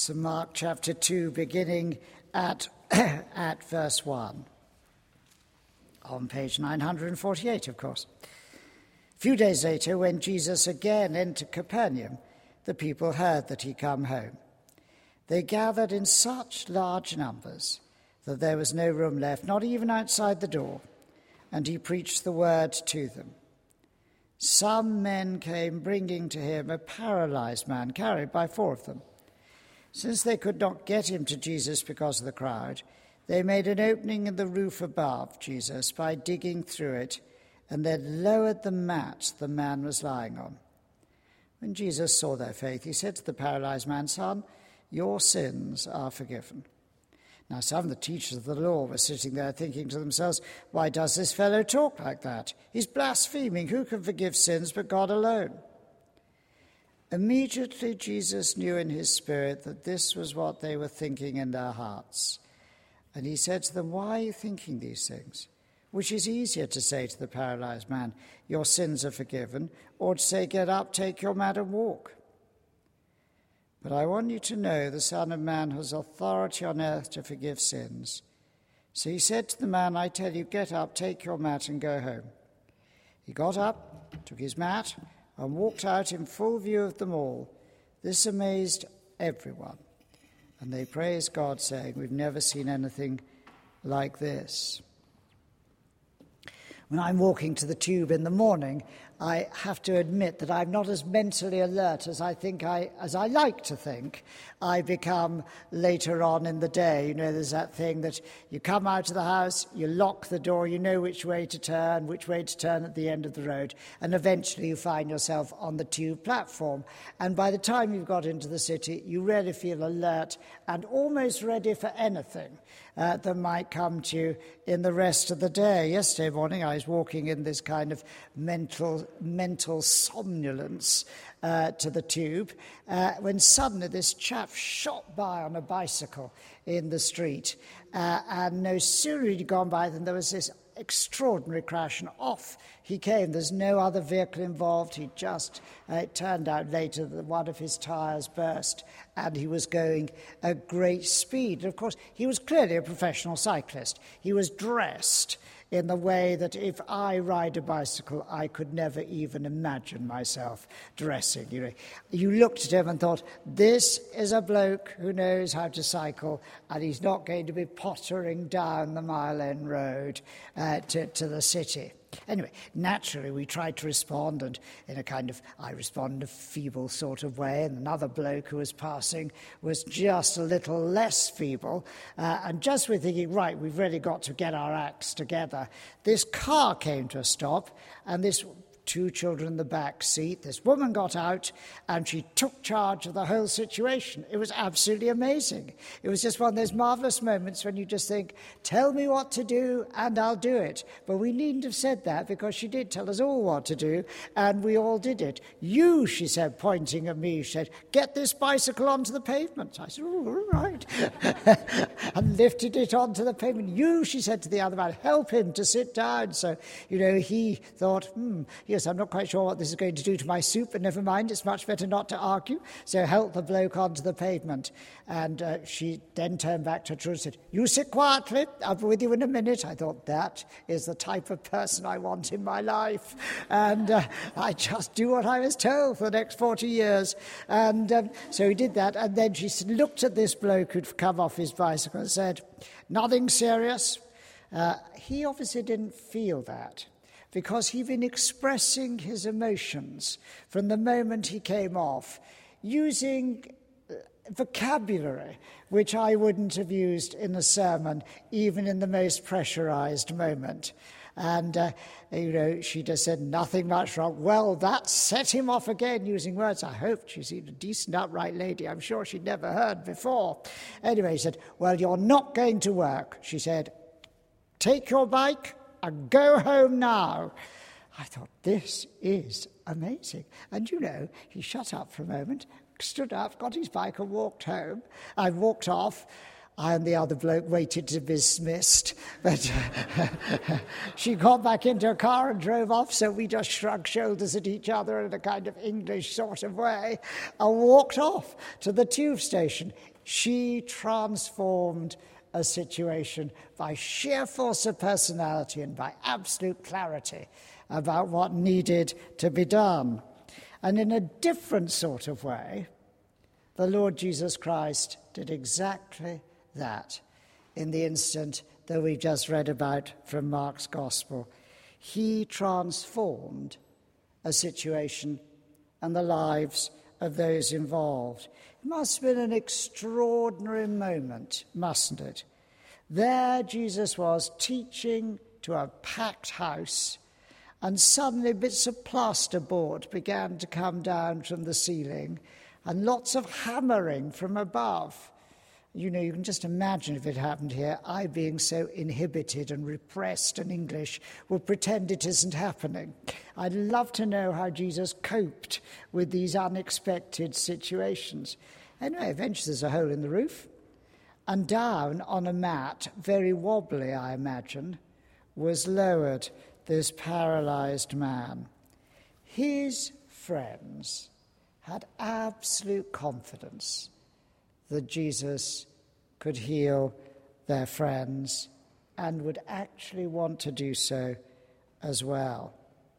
So Mark chapter 2, beginning at verse 1. On page 948, of course. A few days later, when Jesus again entered Capernaum, the people heard that he come home. They gathered in such large numbers that there was no room left, not even outside the door, and he preached the word to them. Some men came bringing to him a paralyzed man, carried by 4 of them. Since they could not get him to Jesus because of the crowd, they made an opening in the roof above Jesus by digging through it, and then lowered the mat the man was lying on. When Jesus saw their faith, he said to the paralyzed man, "Son, your sins are forgiven." Now some of the teachers of the law were sitting there thinking to themselves, "Why does this fellow talk like that? He's blaspheming. Who can forgive sins but God alone?" Immediately Jesus knew in his spirit that this was what they were thinking in their hearts. And he said to them, "Why are you thinking these things? Which is easier to say to the paralyzed man, 'Your sins are forgiven,' or to say, 'Get up, take your mat and walk'? But I want you to know the Son of Man has authority on earth to forgive sins." So he said to the man, "I tell you, get up, take your mat and go home." He got up, took his mat, and walked out in full view of them all. This amazed everyone. And they praised God, saying, "We've never seen anything like this." When I'm walking to the tube in the morning, I have to admit that I'm not as mentally alert as I like to think I become later on in the day. You know, there's that thing that you come out of the house, you lock the door, you know which way to turn at the end of the road, and eventually you find yourself on the tube platform. And by the time you've got into the city, you really feel alert and almost ready for anything that might come to you in the rest of the day. Yesterday morning, I was walking in this kind of mental somnolence to the tube, when suddenly this chap shot by on a bicycle in the street, and no sooner had he gone by than there was this extraordinary crash, and off he came. There's no other vehicle involved. It turned out later that one of his tyres burst, and he was going at great speed. And of course, he was clearly a professional cyclist. He was dressed in the way that if I ride a bicycle, I could never even imagine myself dressing. You looked at him and thought, this is a bloke who knows how to cycle, and he's not going to be pottering down the Mile End Road to the city. Anyway, naturally, we tried to respond, and I responded in a feeble sort of way, and another bloke who was passing was just a little less feeble, and just we're thinking, right, we've really got to get our acts together. This car came to a stop, and this 2 children in the back seat. This woman got out and she took charge of the whole situation. It was absolutely amazing. It was just one of those marvellous moments when you just think, tell me what to do and I'll do it. But we needn't have said that, because she did tell us all what to do and we all did it. "You," she said, pointing at me, she said, "get this bicycle onto the pavement." I said, "Oh, all right." And lifted it onto the pavement. "You," she said to the other man, "help him to sit down." So, he thought, yes, I'm not quite sure what this is going to do to my soup, but never mind, it's much better not to argue. So helped the bloke onto the pavement. And she then turned back to her children and said, "You sit quietly, I'll be with you in a minute." I thought, that is the type of person I want in my life. And I just do what I was told for the next 40 years. And so he did that. And then she looked at this bloke who'd come off his bicycle and said, "Nothing serious." He obviously didn't feel that, because he'd been expressing his emotions from the moment he came off, using vocabulary which I wouldn't have used in a sermon, even in the most pressurized moment. And, she just said, "Nothing much wrong." Well, that set him off again, using words I hoped she seemed a decent, upright lady. I'm sure she'd never heard before. Anyway, he said, "Well, you're not going to work." She said, "Take your bike and go home now." I thought, this is amazing. And he shut up for a moment, stood up, got his bike and walked home. I walked off. I and the other bloke waited to be dismissed. But she got back into her car and drove off, so we just shrugged shoulders at each other in a kind of English sort of way and walked off to the tube station. She transformed a situation by sheer force of personality and by absolute clarity about what needed to be done. And in a different sort of way, the Lord Jesus Christ did exactly that in the instant that we just read about from Mark's Gospel. He transformed a situation and the lives of those involved. It must have been an extraordinary moment, mustn't it? There Jesus was teaching to a packed house, and suddenly bits of plasterboard began to come down from the ceiling and lots of hammering from above. You know, you can just imagine if it happened here, I being so inhibited and repressed and English would pretend it isn't happening. I'd love to know how Jesus coped with these unexpected situations. Anyway, eventually there's a hole in the roof, and down on a mat, very wobbly, I imagine, was lowered this paralyzed man. His friends had absolute confidence that Jesus could heal their friends and would actually want to do so as well.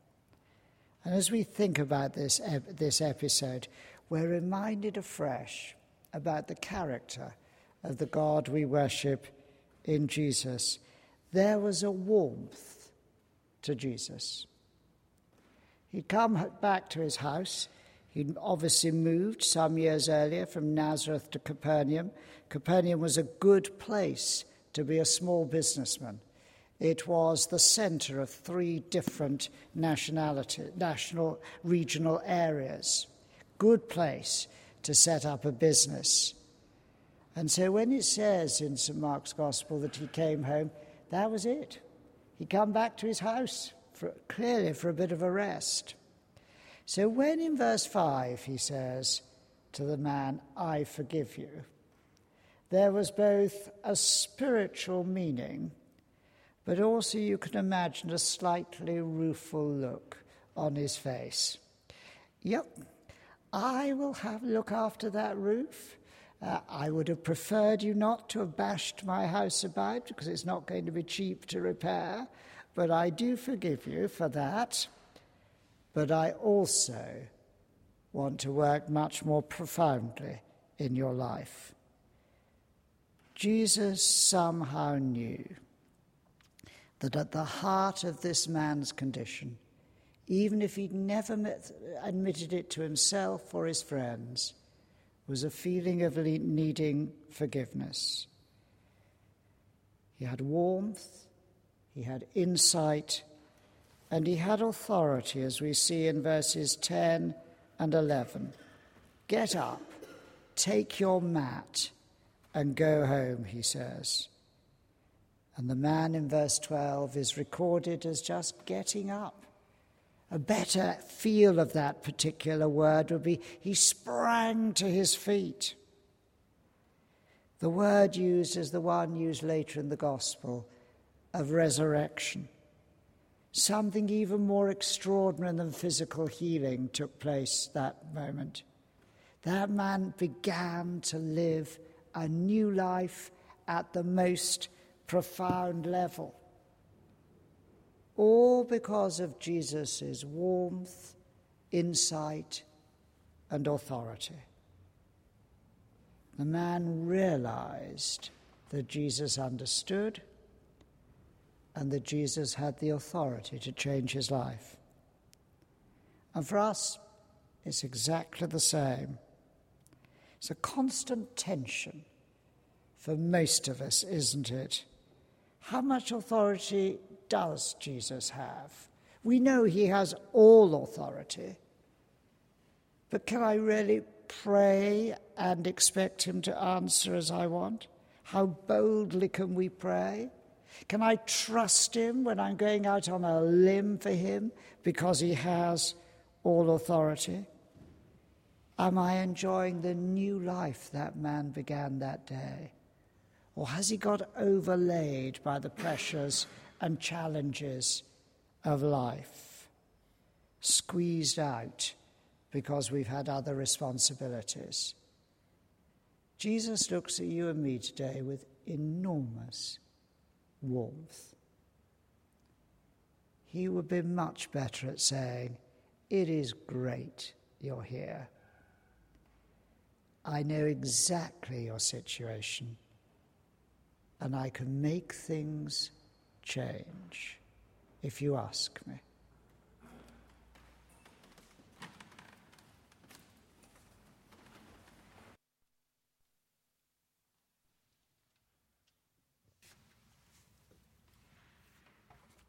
And as we think about this episode, we're reminded afresh about the character of the God we worship in Jesus. There was a warmth to Jesus. He'd come back to his house. He'd obviously moved some years earlier from Nazareth to Capernaum. Capernaum was a good place to be a small businessman. It was the centre of 3 different national, regional areas. Good place to set up a business. And so when it says in St. Mark's Gospel that he came home, that was it. He'd come back to his house, clearly for a bit of a rest. So when in verse 5 he says to the man, I forgive you, there was both a spiritual meaning, but also you can imagine a slightly rueful look on his face. Yep, I will look after that roof. I would have preferred you not to have bashed my house about because it's not going to be cheap to repair, but I do forgive you for that. But I also want to work much more profoundly in your life. Jesus somehow knew that at the heart of this man's condition, even if he'd never admitted it to himself or his friends, was a feeling of needing forgiveness. He had warmth, he had insight, and he had authority, as we see in verses 10 and 11. Get up, take your mat, and go home, he says. And the man in verse 12 is recorded as just getting up. A better feel of that particular word would be he sprang to his feet. The word used is the one used later in the Gospel of resurrection. Something even more extraordinary than physical healing took place that moment. That man began to live a new life at the most profound level. All because of Jesus' warmth, insight, and authority. The man realized that Jesus understood and that Jesus had the authority to change his life. And for us, it's exactly the same. It's a constant tension for most of us, isn't it? How much authority does Jesus have? We know he has all authority, but can I really pray and expect him to answer as I want? How boldly can we pray? Can I trust him when I'm going out on a limb for him because he has all authority? Am I enjoying the new life that man began that day? Or has he got overlaid by the pressures and challenges of life, squeezed out because we've had other responsibilities? Jesus looks at you and me today with enormous warmth. He would be much better at saying, "It is great you're here. I know exactly your situation, and I can make things change if you ask me."